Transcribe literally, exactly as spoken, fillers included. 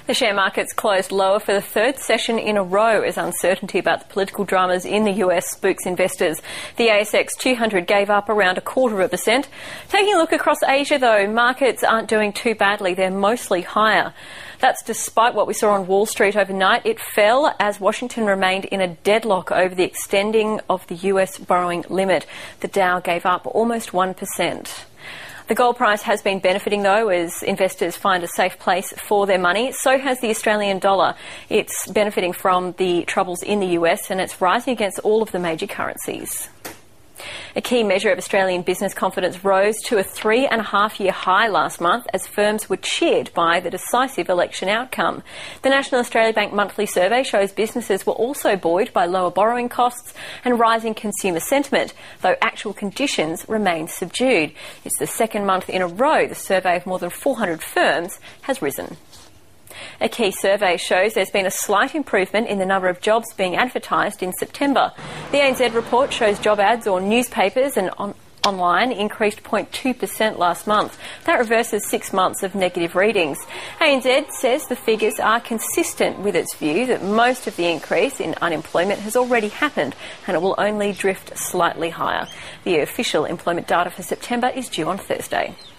The share markets closed lower for the third session in a row as uncertainty about the political dramas in the U S spooks investors. The A S X two hundred gave up around a quarter of a percent. Taking a look across Asia, though, markets aren't doing too badly. They're mostly higher. That's despite what we saw on Wall Street overnight. It fell as Washington remained in a deadlock over the extending of the U S borrowing limit. The Dow gave up almost one percent. The gold price has been benefiting, though, as investors find a safe place for their money. So has the Australian dollar. It's benefiting from the troubles in the U S and it's rising against all of the major currencies. A key measure of Australian business confidence rose to a three and a half year high last month as firms were cheered by the decisive election outcome. The National Australia Bank monthly survey shows businesses were also buoyed by lower borrowing costs and rising consumer sentiment, though actual conditions remain subdued. It's the second month in a row the survey of more than four hundred firms has risen. A key survey shows there's been a slight improvement in the number of jobs being advertised in September. The A N Z report shows job ads on newspapers and on online increased zero point two percent last month. That reverses six months of negative readings. A N Z says the figures are consistent with its view that most of the increase in unemployment has already happened and it will only drift slightly higher. The official employment data for September is due on Thursday.